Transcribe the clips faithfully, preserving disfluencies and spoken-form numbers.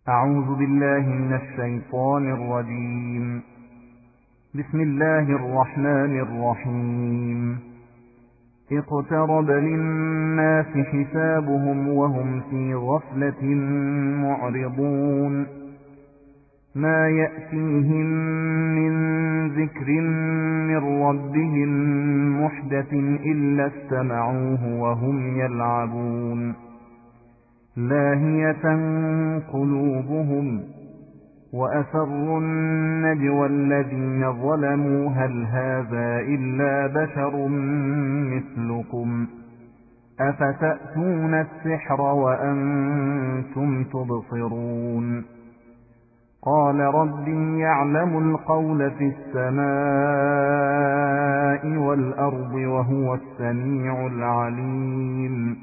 أعوذ بالله من الشيطان الرجيم. بسم الله الرحمن الرحيم. اقترب للناس حسابهم وهم في غفلة معرضون. ما يأتيهم من ذكر من ربهم محدث إلا استمعوه وهم يلعبون. لاهية قلوبهم وأسروا النجوى الذين ظلموا هل هذا إلا بشر مثلكم أفتأتون السحر وأنتم تبصرون. قال ربي يعلم القول في السماء والأرض وهو السميع العليم.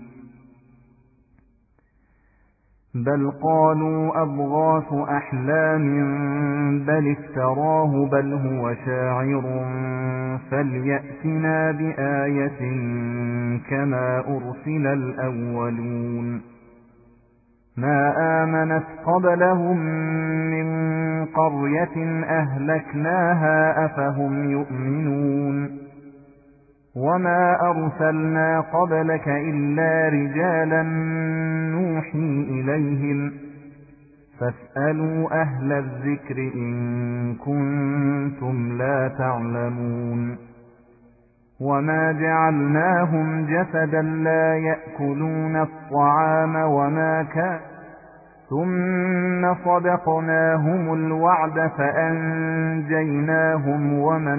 بل قالوا أضغاث أحلام بل افتراه بل هو شاعر فليأتنا بآية كما أرسل الأولون. ما آمنت قبلهم من قرية أهلكناها أفهم يؤمنون. وما أرسلنا قبلك إلا رجالا نوحي إليهم فاسألوا أهل الذكر إن كنتم لا تعلمون. وما جعلناهم جسدا لا يأكلون الطعام وما كان ثم صدقناهم الوعد فأنجيناهم ومن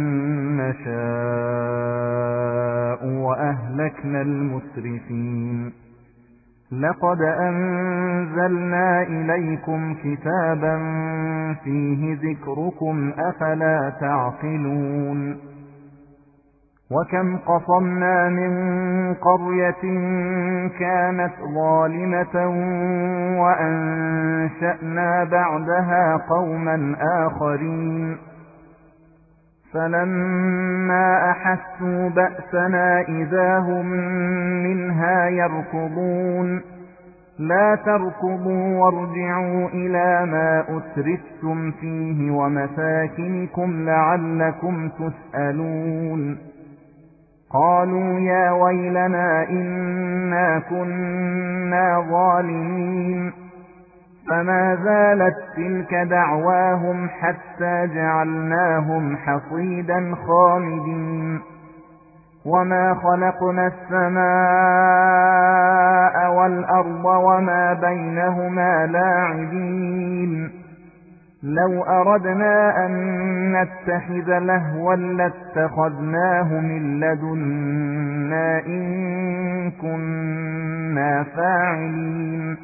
نشاء وأهلكنا المسرفين. لقد أنزلنا إليكم كتابا فيه ذكركم أفلا تعقلون. وكم قصمنا من قرية كانت ظالمة وأنشأنا بعدها قوما آخرين فلما أحسوا بأسنا إذا هم منها يركضون. لا تركضوا وارجعوا إلى ما أترفتم فيه ومساكنكم لعلكم تسألون. قالوا يا ويلنا إنا كنا ظالمين. فما زالت تلك دعواهم حتى جعلناهم حصيدا خامدين. وما خلقنا السماء والأرض وما بينهما لاعبين. لو أردنا أن نتخذ لهوا لاتخذناه من لدنا إن كنا فاعلين.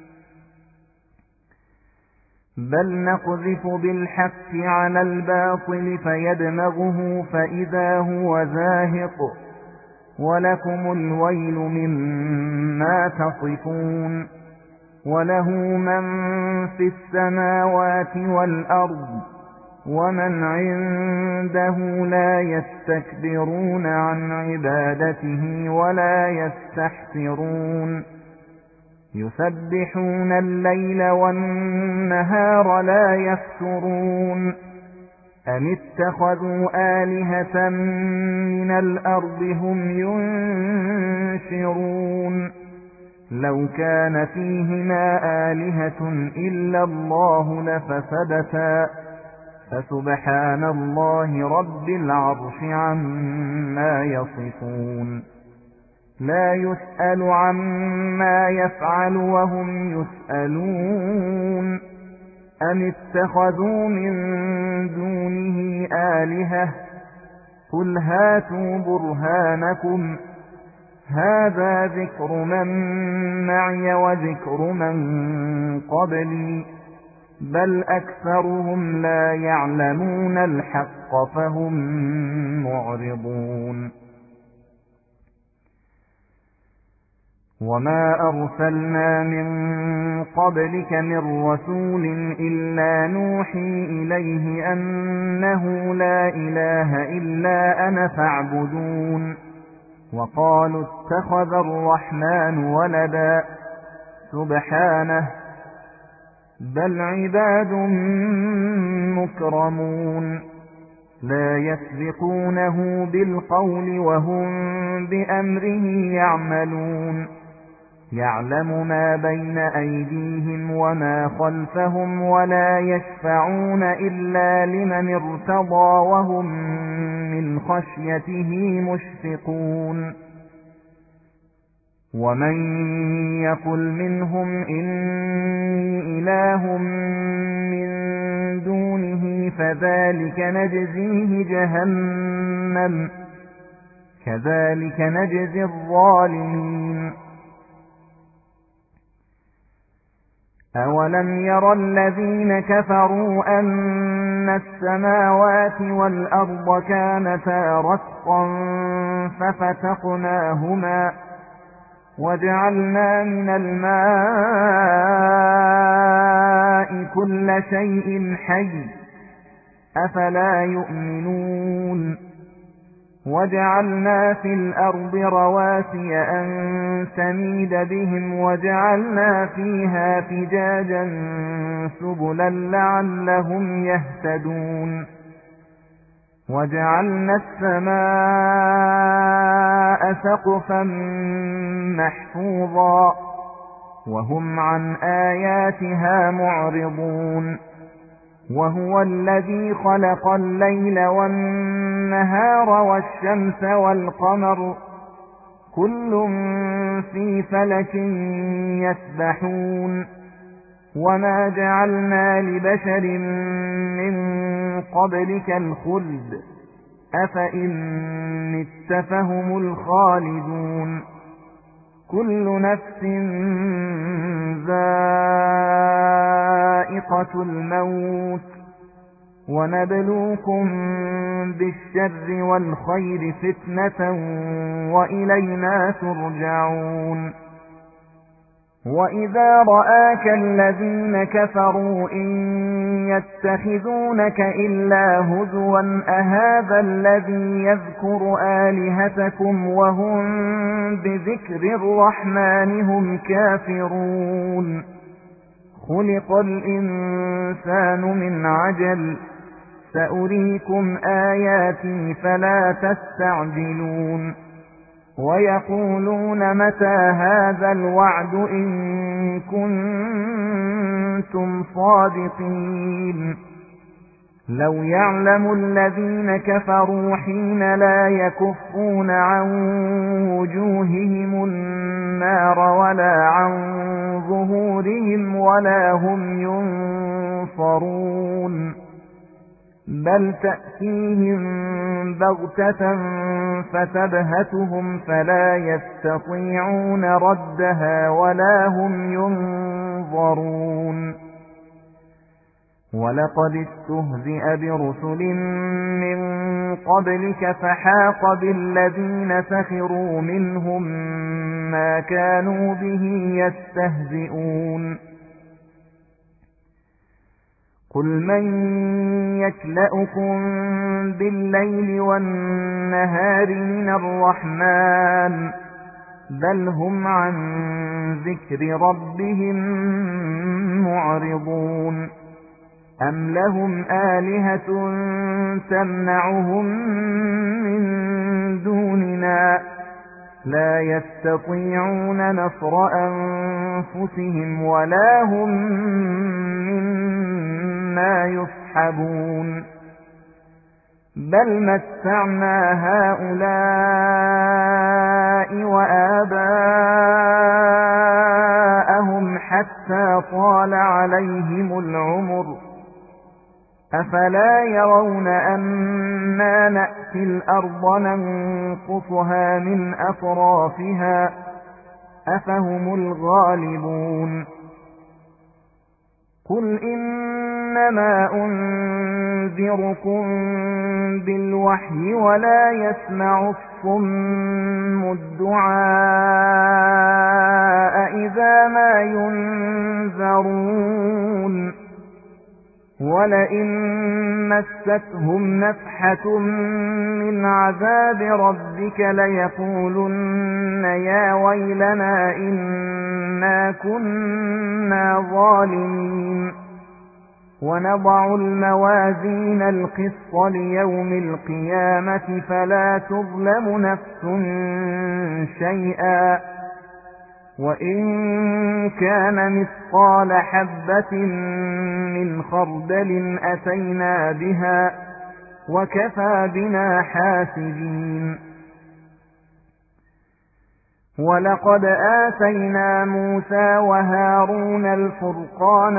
بل نقذف بالحق على الباطل فيدمغه فإذا هو زاهق ولكم الويل مما تصفون. وله من في السماوات والأرض ومن عنده لا يستكبرون عن عبادته ولا يستحسرون. يسبحون الليل والنهار لا يفترون. أم اتخذوا آلهة من الأرض هم ينشرون. لو كان فيهما آلهة إلا الله لفسدتا فسبحان الله رب العرش عما يصفون. لا يسأل عما يفعل وهم يسألون. أم اتخذوا من دونه آلهة قل هاتوا برهانكم هذا ذكر من معي وذكر من قبلي بل أكثرهم لا يعلمون الحق فهم معرضون. وما أرسلنا من قبلك من رسول إلا نوحي إليه أنه لا إله إلا أنا فاعبدون. وقالوا اتخذ الرحمن ولدا سبحانه بل عباد مكرمون لا يسبقونه بالقول وهم بأمره يعملون يعلم ما بين أيديهم وما خلفهم ولا يشفعون إلا لمن ارتضى وهم من خشيته مشفقون ومن يقل منهم إني إله من دونه فذلك نجزيه جهنم كذلك نجزي الظالمين أولم ير الذين كفروا أن السماوات والأرض كانتا رتقا ففتقناهما وجعلنا من الماء كل شيء حي أفلا يؤمنون وجعلنا في الأرض رواسي أن تميد بهم وجعلنا فيها فجاجا سبلا لعلهم يهتدون وجعلنا السماء سقفا محفوظا وهم عن آياتها معرضون وهو الذي خلق الليل والنهار والشمس والقمر كل في فلك يسبحون وما جعلنا لبشر من قبلك الخلد أفإن مت فهم الخالدون كل نفس ذائقة الموت ونبلوكم بالشر والخير فتنة وإلينا ترجعون وإذا رآك الذين كفروا إن يتخذونك إلا هزوا أهذا الذي يذكر آلهتكم وهم بذكر الرحمن هم كافرون خلق الإنسان من عجل سأريكم آياتي فلا تستعجلون ويقولون متى هذا الوعد إن كنتم صادقين لو يعلم الذين كفروا حين لا يكفون عن وجوههم النار ولا عن ظهورهم ولا هم ينصرون بل تأتيهم بغتة فتبهتهم فلا يستطيعون ردها ولا هم ينظرون ولقد استهزئ برسل من قبلك فحاق بالذين سخروا منهم ما كانوا به يستهزئون قل من يكلؤكم بالليل والنهار من الرحمن بل هم عن ذكر ربهم معرضون أم لهم آلهة تمنعهم من دوننا لا يستطيعون نصر أنفسهم ولا هم منا يصحبون بل متعنا هؤلاء وآباءهم حتى طال عليهم العمر أفلا يرون أنا نأتي الأرض ننقصها من أطرافها أفهم الغالبون قل إنما أنذركم بالوحي ولا يسمع الصم الدعاء إذا ما ينذرون ولئن مستهم نفحة من عذاب ربك ليقولن يا ويلنا إنا كنا ظالمين ونضع الموازين القسط ليوم القيامة فلا تظلم نفس شيئا وإن كان مثقال حبة من خردل أتينا بها وكفى بنا حاسبين. ولقد آتينا موسى وهارون الفرقان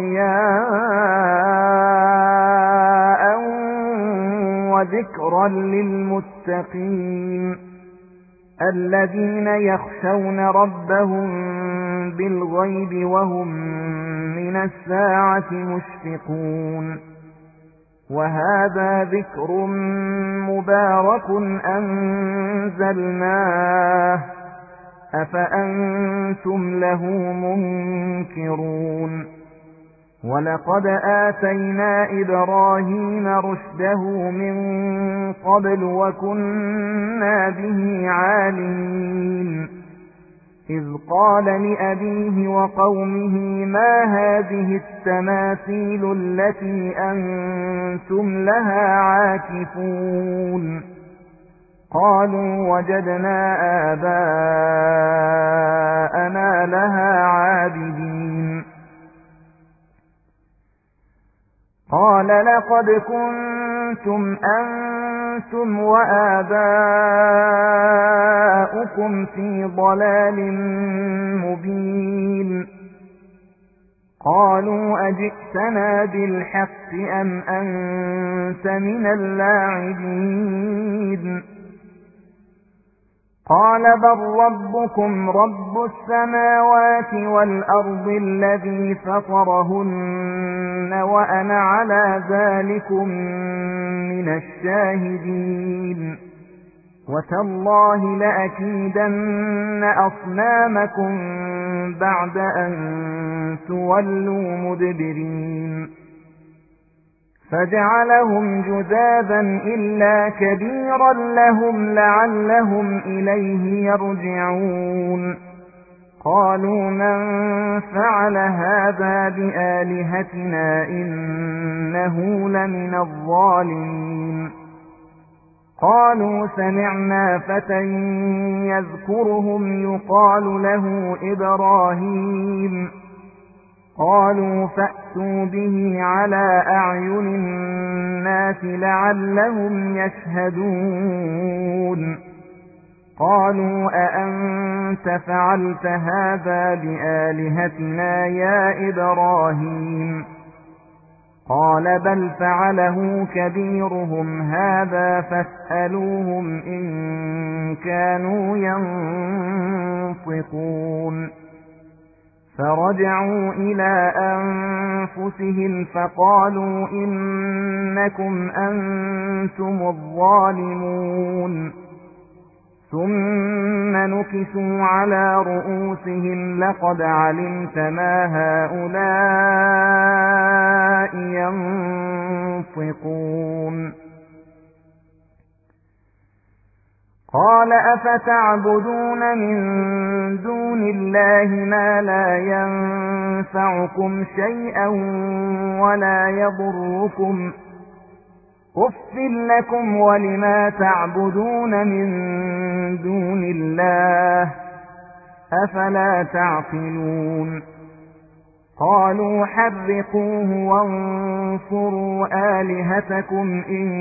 وضياء وذكرا للمتقين الذين يخشون ربهم بالغيب وهم من الساعة مشفقون. وهذا ذكر مبارك أنزلناه أفأنتم له منكرون. ولقد آتينا إبراهيم رشده من قبل وكنا به عالمين إذ قال لأبيه وقومه ما هذه التماثيل التي أنتم لها عاكفون قالوا وجدنا آباءنا لها عابدين. قال لقد كنتم أنتم وآباؤكم في ضلال مبين. قالوا أجئتنا بالحق أم أنت من اللاعبين قال بل ربكم رب السماوات والأرض الذي فطرهن وأنا على ذلكم من الشاهدين. وتالله لأكيدن أصنامكم بعد أن تولوا مدبرين. فجعلهم جذاذا إلا كبيرا لهم لعلهم إليه يرجعون. قالوا من فعل هذا بآلهتنا إنه لمن الظالمين. قالوا سمعنا فتى يذكرهم يقال له إبراهيم قالوا فأتوا به على أعين الناس لعلهم يشهدون. قالوا أأنت فعلت هذا بآلهتنا يا إبراهيم قال بل فعله كبيرهم هذا فاسألوهم إن كانوا ينطقون. فرجعوا إلى أنفسهم فقالوا إنكم أنتم الظالمون. ثم نكسوا على رؤوسهم لقد علمت ما هؤلاء ينطقون. قال أفتعبدون من دون الله ما لا ينفعكم شيئا ولا يضركم أف لكم ولما تعبدون من دون الله أفلا تعقلون. قالوا حرقوه وانصروا آلهتكم إن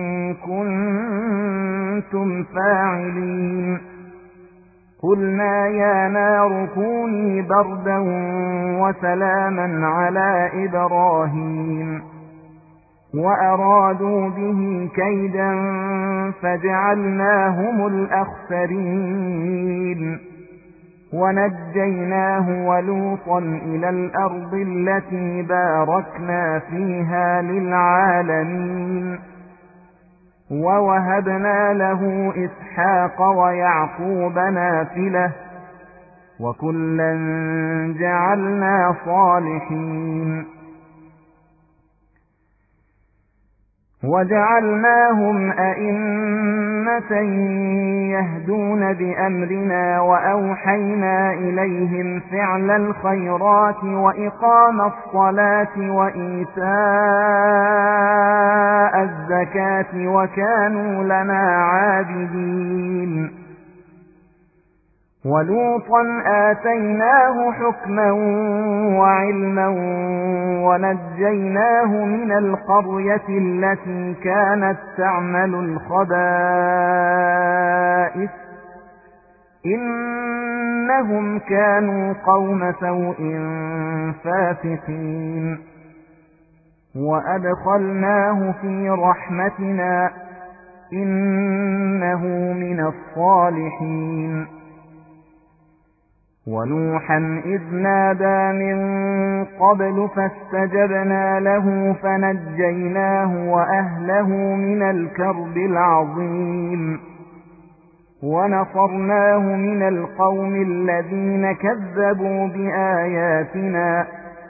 كنتم فاعلين. قلنا يا نار كوني بردا وسلاما على إبراهيم وأرادوا به كيدا فجعلناهم الأخسرين. ونجيناه ولوطا إلى الأرض التي باركنا فيها للعالمين. ووهبنا له إسحاق ويعقوب نافلة وكلا جعلنا صالحين. وجعلناهم أئمة يهدون بأمرنا وأوحينا إليهم فعل الخيرات وإقام الصلاة وإيتاء الزكاة وكانوا لنا عابدين ولوطا آتيناه حكما وعلما ونجيناه من القرية التي كانت تعمل الخبائث إنهم كانوا قوم سوء فاسقين وأدخلناه في رحمتنا إنه من الصالحين ونوحا إذ نادى من قبل فاستجبنا له فنجيناه وأهله من الكرب العظيم ونصرناه من القوم الذين كذبوا بآياتنا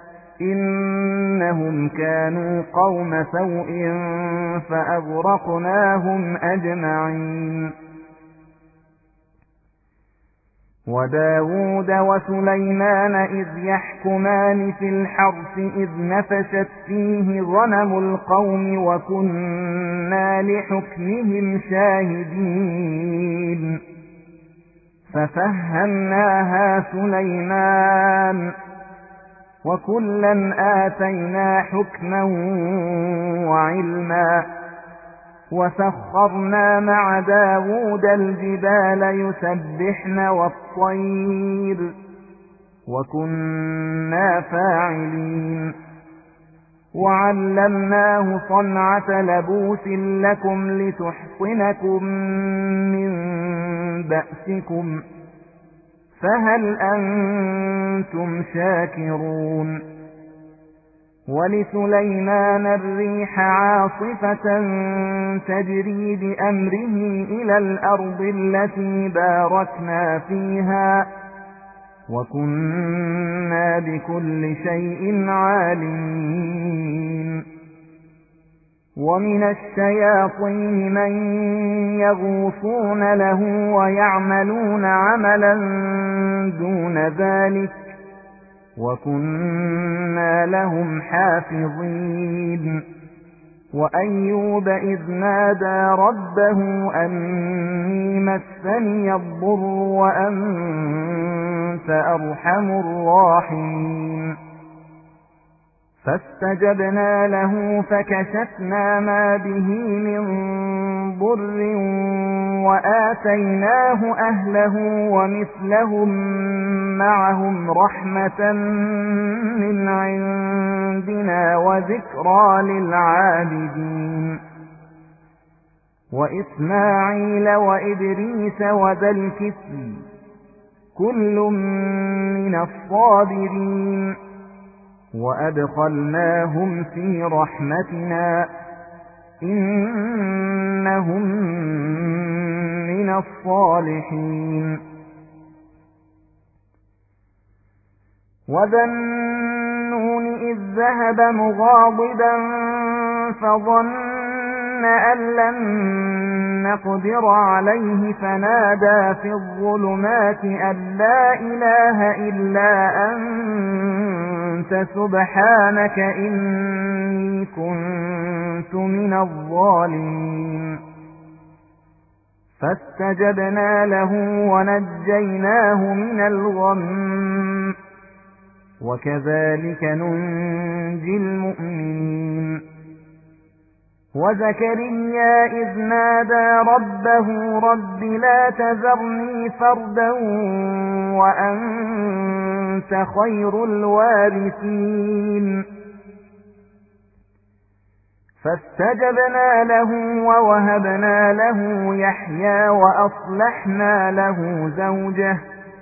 إنهم كانوا قوم سوء فأغرقناهم أجمعين وداود وسليمان إذ يحكمان في الحرث إذ نفشت فيه غنم القوم وكنا لحكمهم شاهدين ففهمناها سليمان وكلا آتينا حكما وعلما وسخرنا مع داود الجبال يسبحن والطير وكنا فاعلين وعلمناه صنعة لبوس لكم لتحصنكم من بأسكم فهل أنتم شاكرون ولسليمان الريح عاصفة تجري بأمره إلى الأرض التي باركنا فيها وكنا بكل شيء عالمين ومن الشياطين من يغوصون له ويعملون عملا دون ذلك وكنا لهم حافظين وأيوب إذ نادى ربه أني مسني الضر وأنت أرحم الراحمين فاستجبنا له فكشفنا ما به من ضر وآتيناه أهله ومثلهم معهم رحمة من عندنا وذكرى للعابدين وإسماعيل وإدريس وذا الكفل كل من الصابرين وأدخلناهم في رحمتنا إنهم من الصالحين وذا النون إذ ذهب مغاضبا فظن أن لن نقدر عليه فنادى في الظلمات أن لا إله إلا أنت سبحانك إني كنت من الظالمين فاستجبنا له ونجيناه من الغم وكذلك ننجي المؤمنين وزكريا إذ نادى ربه رب لا تذرني فردا وأنت خير الوارثين فاستجبنا له ووهبنا له يحيى وأصلحنا له زوجه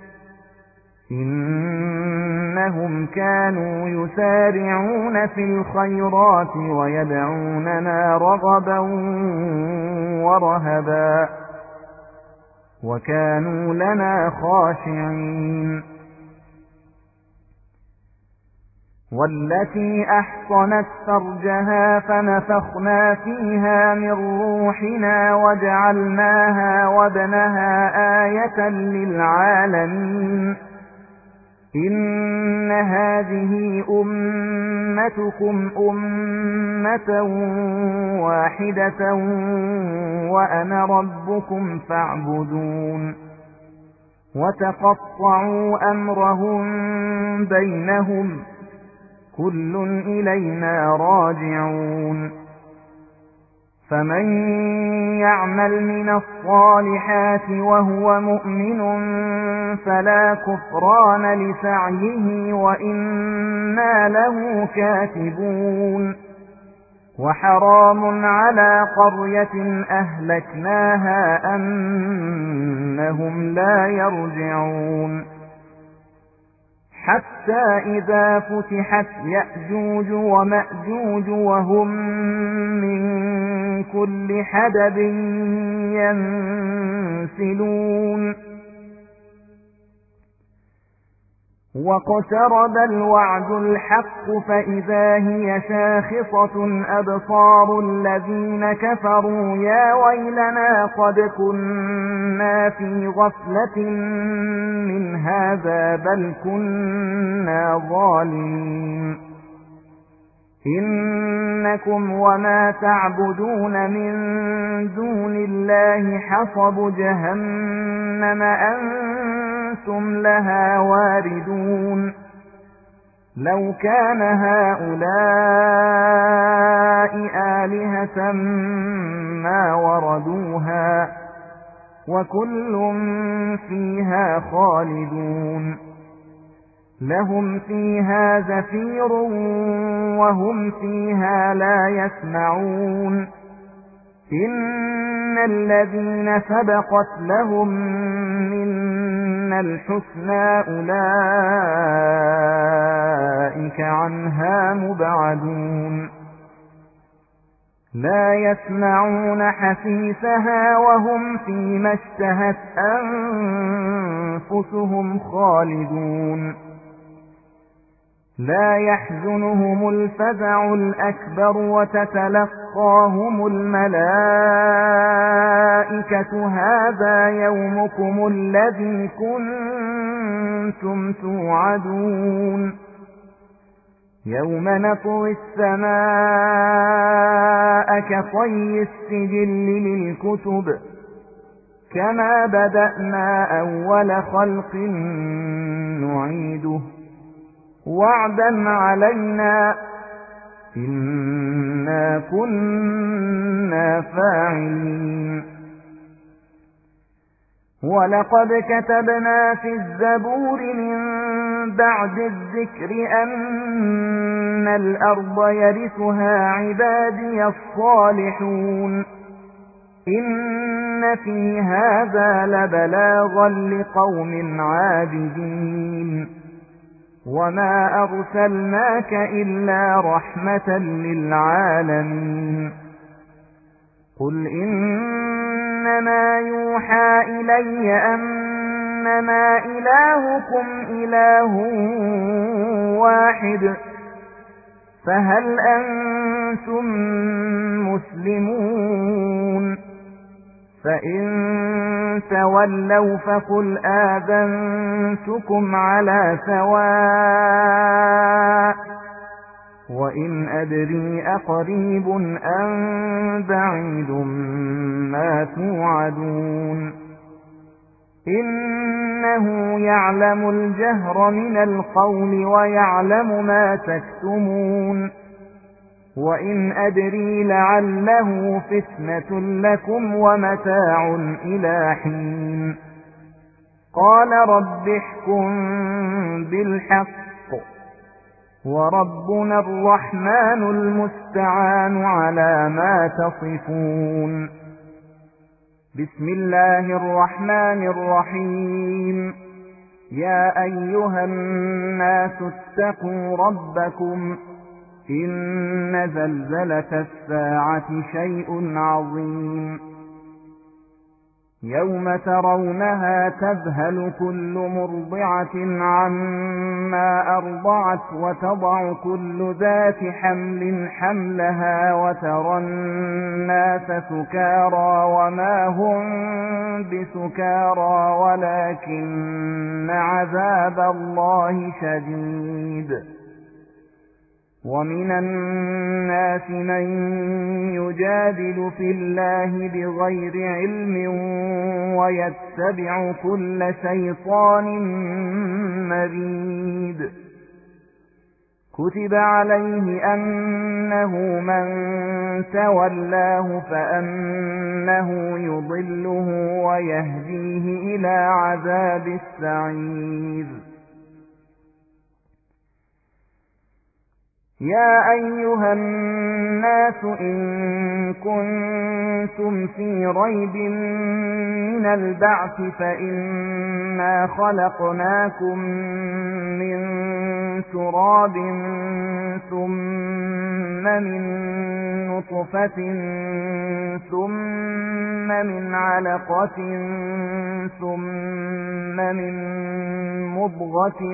إنهم كانوا يسارعون في الخيرات ويدعوننا رغبا ورهبا وكانوا لنا خاشعين والتي أحصنت فرجها فنفخنا فيها من روحنا وجعلناها وابنها آية للعالمين إن هذه أمتكم أمة واحدة وأنا ربكم فاعبدون وتقطعوا أمرهم بينهم كل إلينا راجعون فمن يعمل من الصالحات وهو مؤمن فلا كفران لسعيه وإنا له كاتبون وحرام على قرية أهلكناها أنهم لا يرجعون حتى إذا فتحت يأجوج ومأجوج وهم من كل حدب ينسلون واقترب الوعد الحق فإذا هي شاخصة أبصار الذين كفروا يا ويلنا قد كنا في غفلة من هذا بل كنا ظالمين إنكم وما تعبدون من دون الله حصب جهنم أنتم لها واردون لو كان هؤلاء آلهة ما وردوها وكل فيها خالدون لهم فيها زفير وهم فيها لا يسمعون إن الذين سبقت لهم منا الحسنى أولئك عنها مبعدون لا يسمعون حسيسها وهم فيما اشتهت أنفسهم خالدون لا يحزنهم الفزع الأكبر وتتلقاهم الملائكة هذا يومكم الذي كنتم توعدون يوم نطوي السماء كطي السجل للكتب كما بدأنا أول خلق نعيده وعدا علينا إنا كنا فاعلين ولقد كتبنا في الزبور من بعد الذكر أن الأرض يرثها عبادي الصالحون إن في هذا لبلاغا لقوم عابدين وما أرسلناك إلا رحمة للعالمين قل إنما يوحى إلي أنما إلهكم إله واحد فهل أنتم مسلمون فإن تولوا فقل آذنتكم على سواء وإن أدري أقريب أم بعيد ما توعدون إنه يعلم الجهر من القول ويعلم ما تكتمون وإن أدري لعله فتنة لكم ومتاع إلى حين قال رب احكم بالحق وربنا الرحمن المستعان على ما تصفون بسم الله الرحمن الرحيم يا أيها الناس اتقوا ربكم إن زلزلة الساعة شيء عظيم يوم ترونها تذهل كل مرضعة عما فلما أرضعت وتضع كل ذات حمل حملها وترى الناس سكارى وما هم بسكارى ولكن عذاب الله شديد. ومن الناس من يجادل في الله بغير علم ويتبع كل شيطان مريد. كتب عليه أنه من تولاه فأنه يضله ويهديه إلى عذاب السعير. يا أيها الناس إن كنتم في ريب من البعث فإنا خلقناكم من تراب ثم من نطفة ثم من علقة ثم من مضغة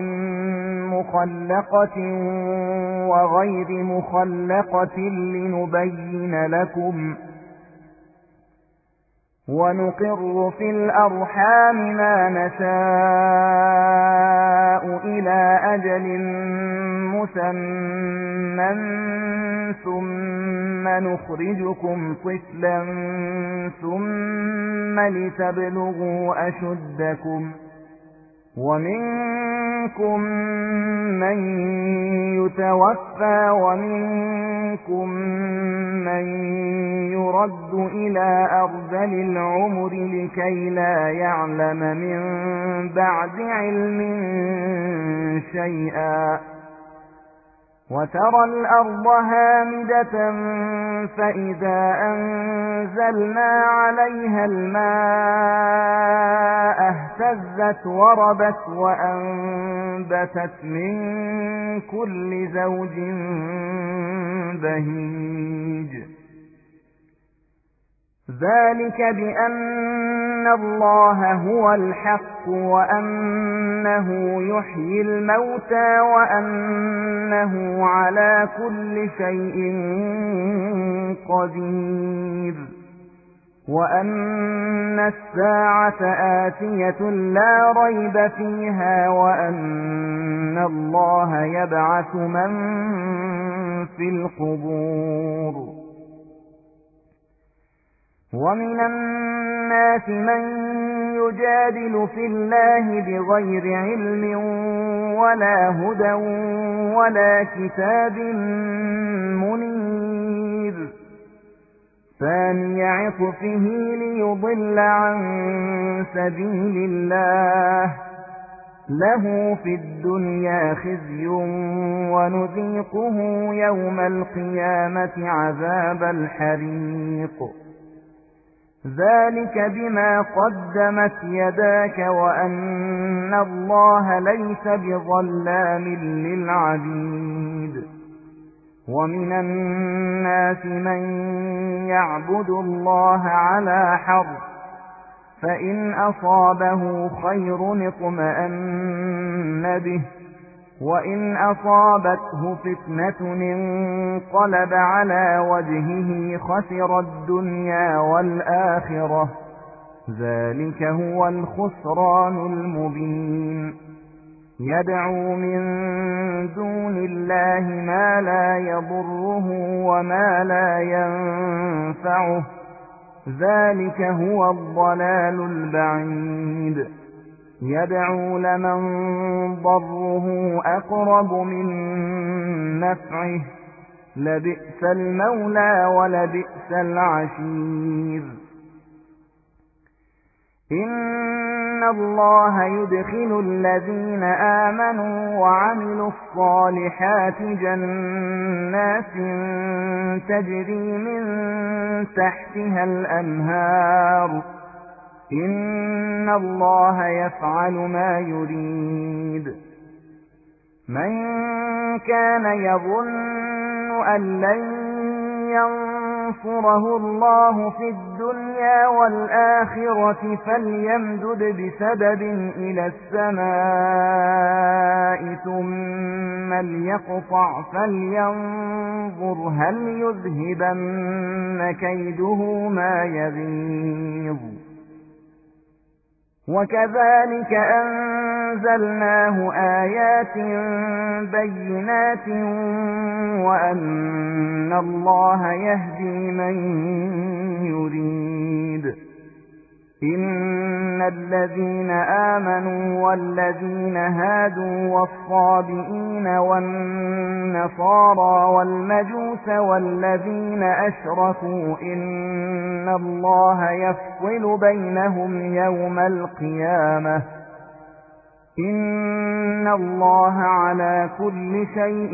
مخلقة وغير مخلقة لنبين لكم ونقر في الأرحام ما نشاء إلى أجل مسمى ثم نخرجكم طفلا ثم لتبلغوا أشدكم ومنكم من يتوفى ومنكم من يرد إلى أرذل العمر لكي لا يعلم من بعد علم شيئا. وترى الأرض هامدة فإذا أنزلنا عليها الماء اهتزت وربت وأنبتت من كل زوج بهيج. ذلك بأن الله هو الحق وأنه يحيي الموتى وأنه على كل شيء قدير وأن الساعة آتية لا ريب فيها وأن الله يبعث من في القبور. ومن الناس من يجادل في الله بغير علم ولا هدى ولا كتاب منير. ثاني عطفه ليضل عن سبيل الله له في الدنيا خزي ونذيقه يوم القيامة عذاب الحريق. ذلك بما قدمت يداك وأن الله ليس بظلام للعبيد. ومن الناس من يعبد الله على حرف فإن أصابه خير اطمأن به وإن أصابته فتنة انقلب على وجهه خسر الدنيا والآخرة. ذلك هو الخسران المبين. يدعو من دون الله ما لا يضره وما لا ينفعه. ذلك هو الضلال البعيد. يدعو لمن ضره أقرب من نفعه لبئس المولى ولبئس العشير. إن الله يدخل الذين آمنوا وعملوا الصالحات جنات تجري من تحتها الأنهار. إن الله يفعل ما يريد. من كان يظن أن لن ينفع ينصره الله في الدنيا والآخرة فليمدد بسبب إلى السماء ثم ليقطع فلينظر هل يذهبن كيده ما يغيظ وكذلك أنزلناه آيات بينات وأن الله يهدي من يريد إن الذين آمنوا والذين هادوا والصابئين والنصارى والمجوس والذين أشركوا إن الله يفصل بينهم يوم القيامة إن الله على كل شيء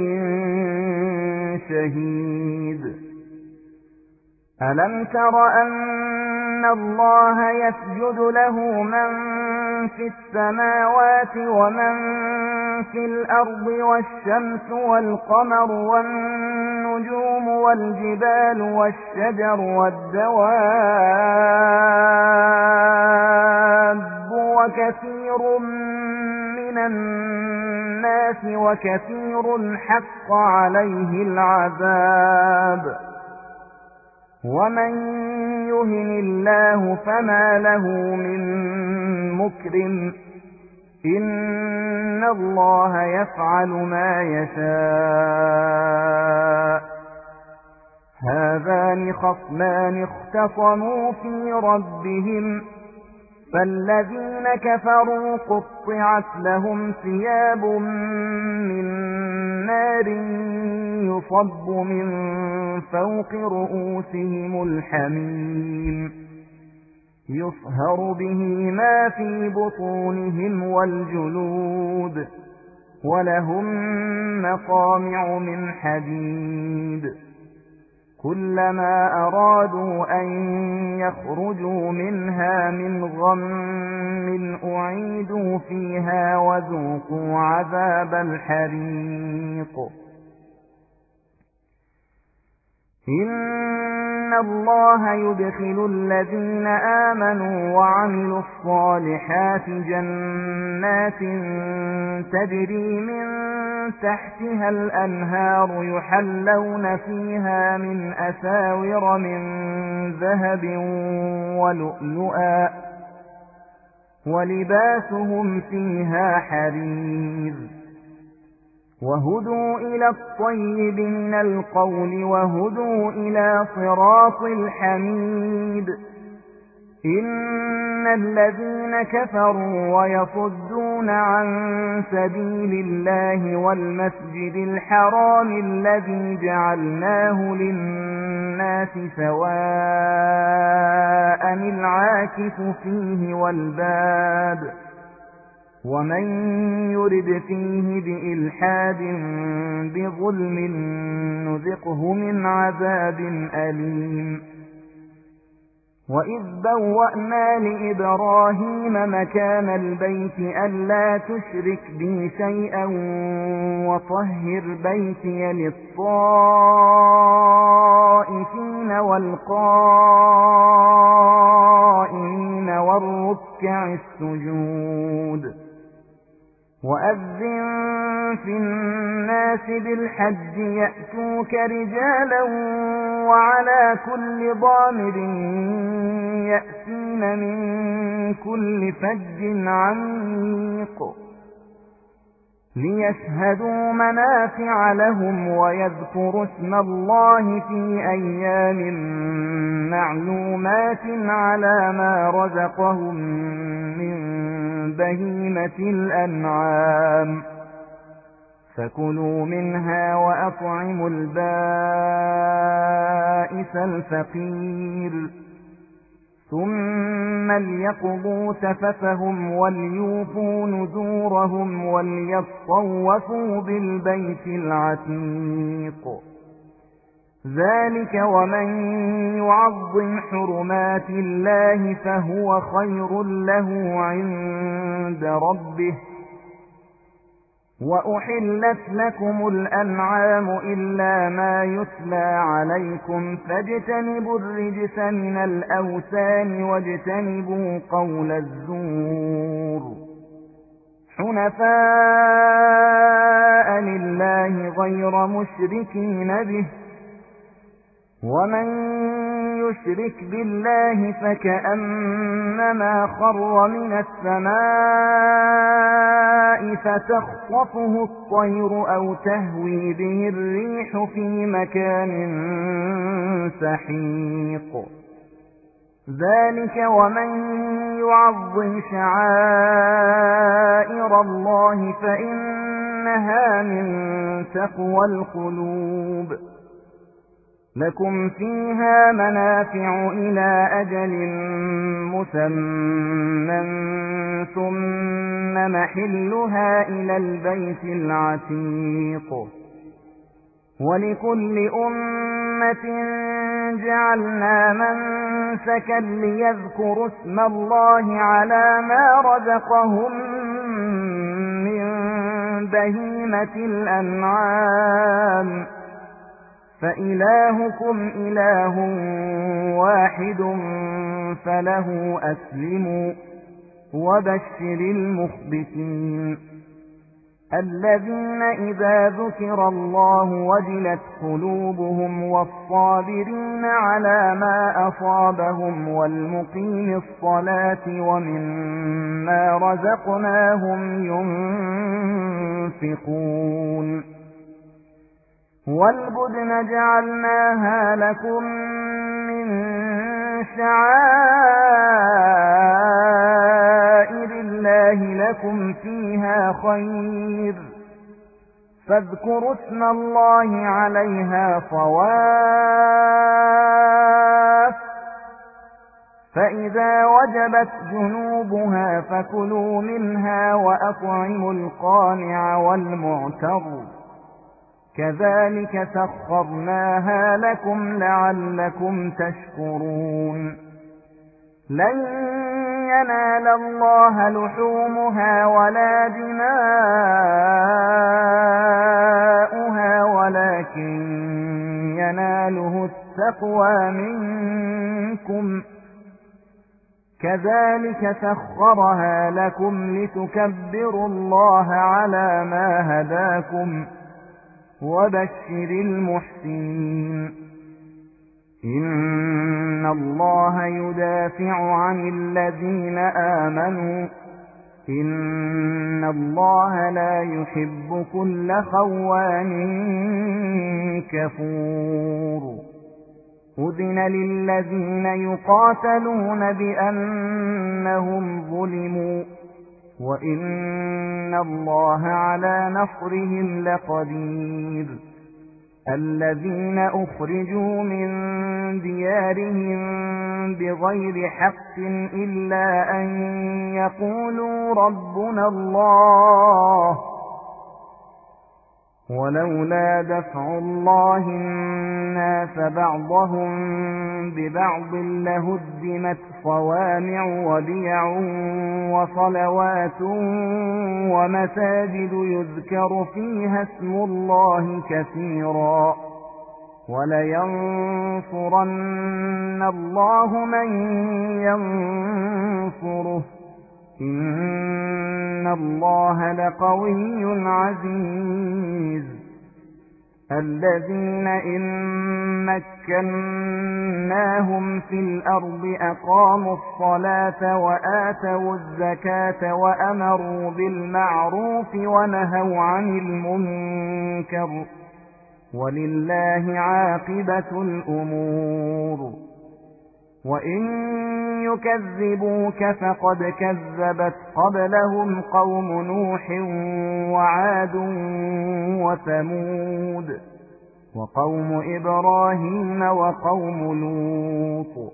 شهيد ألم تر أن الله يسجد له من في السماوات ومن في الأرض والشمس والقمر والنجوم والجبال والشجر والدواب وكثير من الناس وكثير حق عليه العذاب ومن يهن الله فما له من مكرم إن الله يفعل ما يشاء هذان خصمان اختصموا في ربهم فالذين كفروا قطعت لهم ثياب من نار يصب من فوق رؤوسهم الحميم يصهر به ما في بطونهم والجلود ولهم مقامع من حديد كلما أرادوا أن يخرجوا منها من غم أعيدوا فيها وذوقوا عذاب الحريق إن الله يدخل الذين آمنوا وعملوا الصالحات جنات تجري من تحتها الأنهار يحلون فيها من أساور من ذهب ولؤلؤا ولباسهم فيها حرير وهدوا إلى الطيب من القول وهدوا إلى صراط الحميد إن الذين كفروا ويصدون عن سبيل الله والمسجد الحرام الذي جعلناه للناس سواء العاكف فيه والباد ومن يرد فيه بإلحاد بظلم نذقه من عذاب أليم وإذ بوأنا لإبراهيم مكان البيت ألا تشرك بي شيئا وطهر بيتي للطائفين والقائمين والركع السجود وأذن في الناس بالحج يأتوك رجالا وعلى كل ضامر يأتين من كل فج عميق ليشهدوا منافع لهم ويذكروا اسم الله في أيام معلومات على ما رزقهم من بهيمة الأنعام فكلوا منها وأطعموا البائس الفقير ثم ليقضوا تفثهم وليوفوا نذورهم وليطوفوا بالبيت العتيق ذلك ومن يعظم حرمات الله فهو خير له عند ربه وأحلت لكم الأنعام إلا ما يتلى عليكم فاجتنبوا الرجس من الأوثان واجتنبوا قول الزور حنفاء لله غير مشركين به ومن يشرك بالله فكأنما خر من السماء فتخطفه الطير أو تهوي به الريح في مكان سحيق ذلك ومن يعظم شعائر الله فإنها من تقوى القلوب لكم فيها منافع إلى أجل مسمى ثم محلها إلى البيت العتيق ولكل أمة جعلنا منسكا ليذكروا اسم الله على ما رزقهم من بهيمة الأنعام فإلهكم إله واحد فله أسلموا وبشر المخبتين الذين إذا ذكر الله وجلت قلوبهم والصابرين على ما أصابهم والمقيم الصلاة ومما رزقناهم ينفقون والبدن جعلناها لكم من شعائر الله لكم فيها خير فاذكروا اسم الله عليها صواف فإذا وجبت جنوبها فكلوا منها وأطعموا القانع والمعتر كذلك سخرناها لكم لعلكم تشكرون لن ينال الله لحومها ولا دماؤها ولكن يناله التقوى منكم كذلك سخرها لكم لتكبروا الله على ما هداكم وبشر المحسنين إن الله يدافع عن الذين آمنوا إن الله لا يحب كل خوان كفور أذن للذين يقاتلون بأنهم ظلموا وإن الله على نصرهم لقدير الذين أخرجوا من ديارهم بغير حق إلا أن يقولوا ربنا الله ولولا دفع الله الناس بعضهم ببعض لهدمت صوامع وبيع وصلوات ومساجد يذكر فيها اسم الله كثيرا ولينصرن الله من ينصره إن الله لقوي عزيز الذين إن مكناهم في الأرض أقاموا الصلاة وآتوا الزكاة وأمروا بالمعروف ونهوا عن المنكر ولله عاقبة الأمور وإن يكذبوك فقد كذبت قبلهم قوم نوح وعاد وثمود وقوم إبراهيم وقوم لوط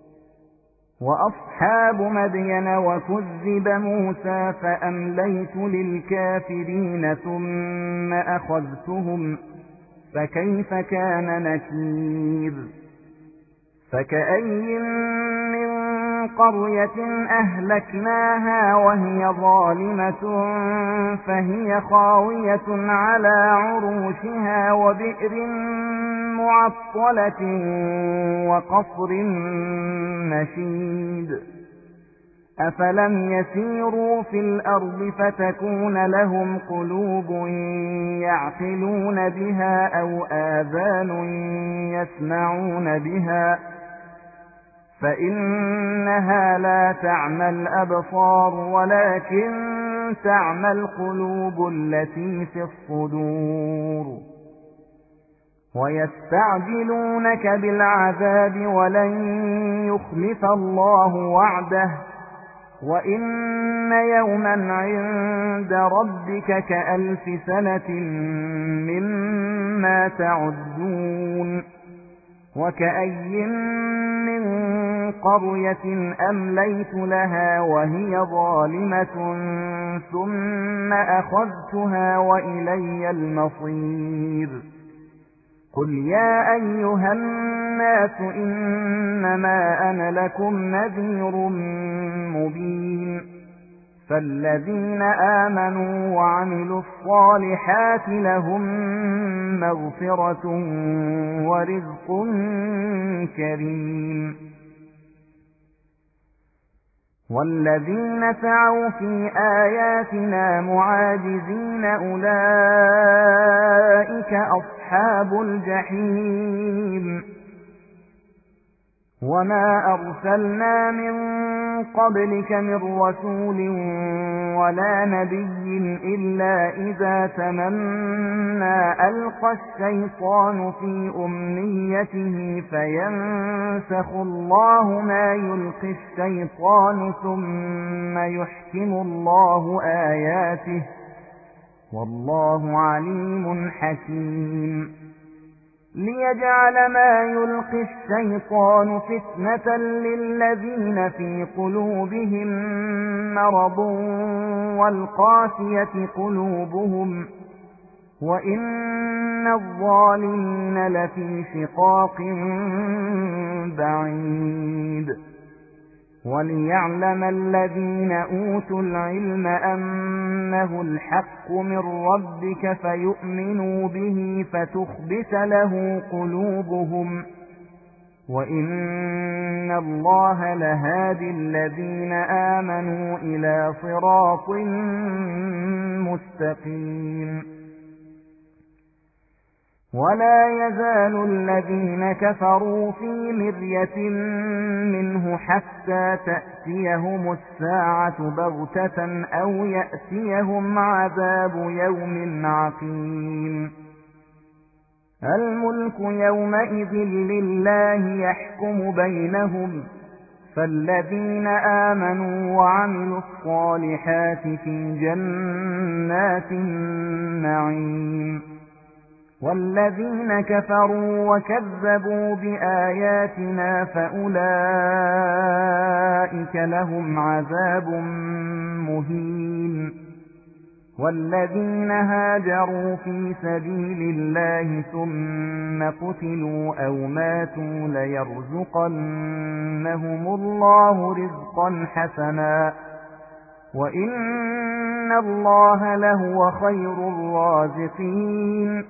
وأصحاب مدين وكذب موسى فأمليت للكافرين ثم أخذتهم فكيف كان نكير فكأي من قرية أهلكناها وهي ظالمة فهي خاوية على عروشها وبئر معطلة وقصر مشيد أفلم يسيروا في الأرض فتكون لهم قلوب يعقلون بها أو آذان يسمعون بها فإنها لا تعمى الأبصار ولكن تعمى القلوب التي في الصدور ويستعجلونك بالعذاب ولن يخلف الله وعده وإن يوما عند ربك كألف سنة مما تعدون وكأي من قرية أمليت لها وهي ظالمة ثم أخذتها وإلي المصير قل يا أيها الناس إنما أنا لكم نذير مبين فالذين آمنوا وعملوا الصالحات لهم مغفرة ورزق كريم والذين سعوا في آياتنا معاجزين أولئك أصحاب الجحيم وما أرسلنا من قبلك من رسول ولا نبي إلا إذا تمنى ألقى الشيطان في أمنيته فينسخ الله ما يلقي الشيطان ثم يحكم الله آياته والله عليم حكيم ليجعل ما يلقي الشيطان فتنة للذين في قلوبهم مرض والقاسية قلوبهم وإن الظالمين لفي شقاق بعيد وليعلم الذين أوتوا العلم أنه الحق من ربك فيؤمنوا به فتخبت له قلوبهم وإن الله لهادي الذين آمنوا إلى صراط مستقيم ولا يزال الذين كفروا في مرية منه حتى تأتيهم الساعة بغتة أو يأتيهم عذاب يوم عقيم الملك يومئذ لله يحكم بينهم فالذين آمنوا وعملوا الصالحات في جنات النعيم والذين كفروا وكذبوا بآياتنا فأولئك لهم عذاب مهين والذين هاجروا في سبيل الله ثم قتلوا أو ماتوا ليرزقنهم الله رزقا حسنا وإن الله لهو خير الرازقين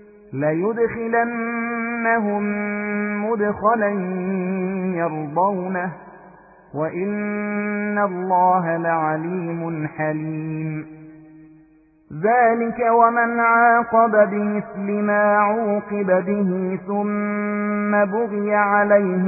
ليدخلنهم مدخلا يرضونه وإن الله لعليم حليم ذلك ومن عاقب بمثل ما عوقب به ثم بغي عليه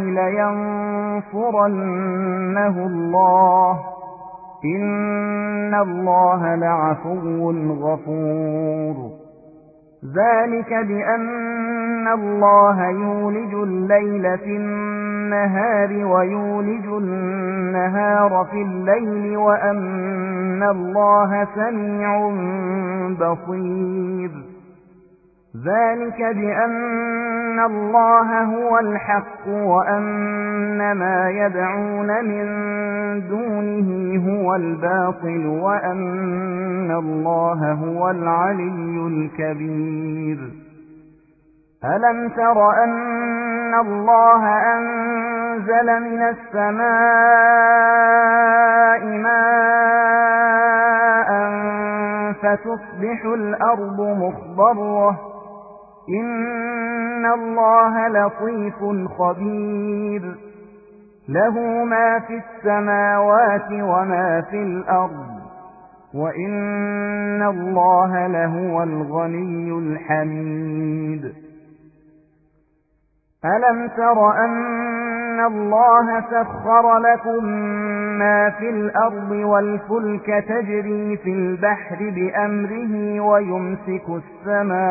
لينصرنه الله إن الله لعفو غفور ذلك بأن الله يولج الليل في النهار ويولج النهار في الليل وأن الله سميع بصير ذلك بأن الله هو الحق وأن ما يدعون من دونه هو الباطل وأن الله هو العلي الكبير ألم تر أن الله أنزل أنزل من السماء ماء فتصبح الأرض مخضرة إن الله لطيف خبير له ما في السماوات وما في الأرض وإن الله لهو الغني الحميد ألم تر أن الله سخر لكم ما في الأرض والفلك تجري في البحر بأمره ويمسك السماء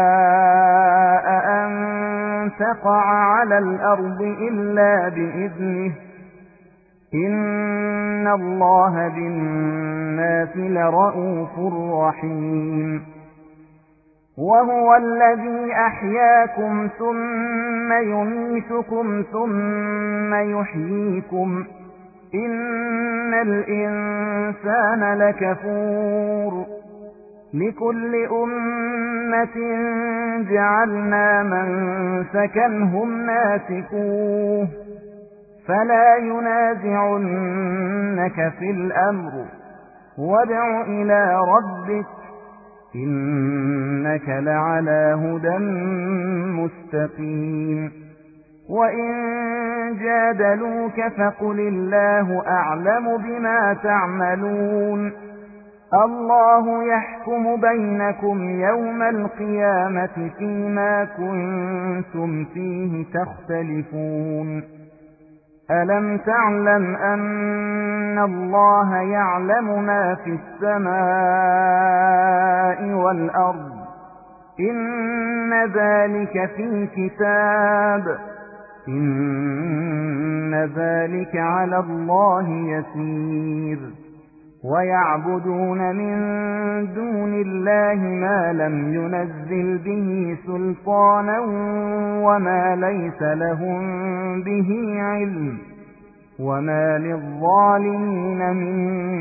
أن تقع على الأرض إلا بإذنه إن الله بالناس لرءوف رحيم وهو الذي أحياكم ثم يميتكم ثم يحييكم إن الإنسان لكفور لكل أمة جعلنا منسكا هم ناسكوه فلا ينازعنك في الأمر وادع إلى ربك إنك لعلى هدى مستقيم وإن جادلوك فقل الله أعلم بما تعملون الله يحكم بينكم يوم القيامة فيما كنتم فيه تختلفون ألم تعلم أن الله يعلم ما في السماء والأرض إن ذلك في كتاب إن ذلك على الله يسير ويعبدون من دون الله ما لم ينزل به سلطانا وما ليس لهم به علم وما للظالمين من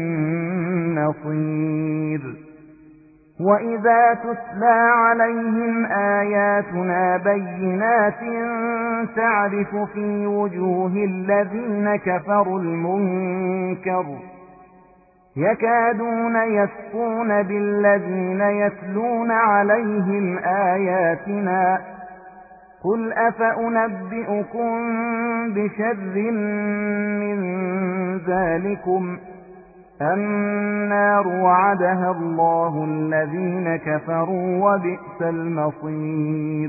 نصير وإذا تتلى عليهم آياتنا بينات تعرف في وجوه الذين كفروا المنكر يكادون يسقون بالذين يتلون عليهم آياتنا قل أفأنبئكم بشر من ذلكم النار وعدها الله الذين كفروا وبئس المصير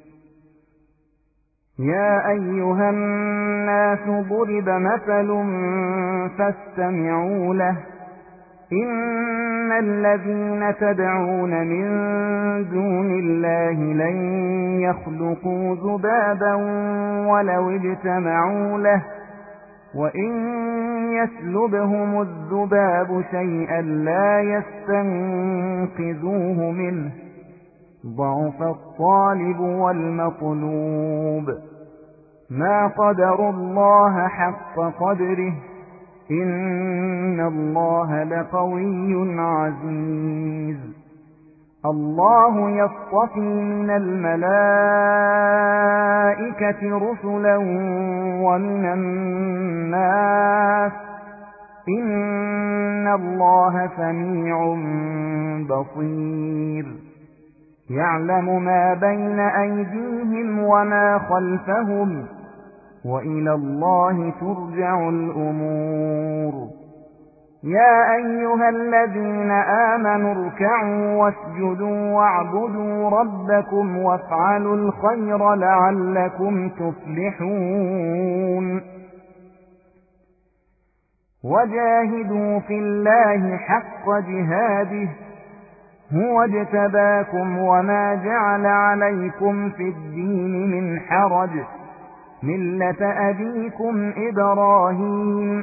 يا أيها الناس ضرب مثل فاستمعوا له إن الذين تدعون من دون الله لن يخلقوا ذبابا ولو اجتمعوا له وإن يسلبهم الذباب شيئا لا يستنقذوه منه ضعف الطالب والمطلوب ما قدروا الله حق قدره إن الله لقوي عزيز الله يصطفي من الملائكة رسلا ومن الناس إن الله سميع بصير يعلم ما بين أيديهم وما خلفهم وإلى الله ترجع الأمور يا أيها الذين آمنوا اركعوا واسجدوا واعبدوا ربكم وافعلوا الخير لعلكم تفلحون وجاهدوا في الله حق جهاده هو اجتباكم وما جعل عليكم في الدين من حرج ملة أبيكم إبراهيم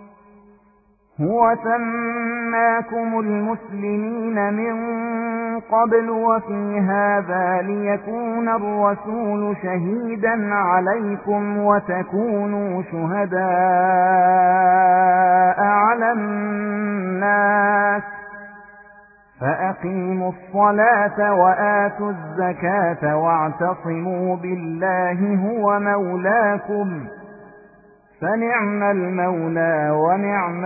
هو سماكم المسلمين من قبل وفي هذا ليكون الرسول شهيدا عليكم وتكونوا شهداء على الناس فأقيموا الصلاة وآتوا الزكاة واعتصموا بالله هو مولاكم فنعم المولى ونعم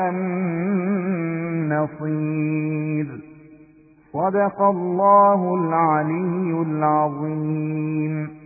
النصير. صدق الله العلي العظيم.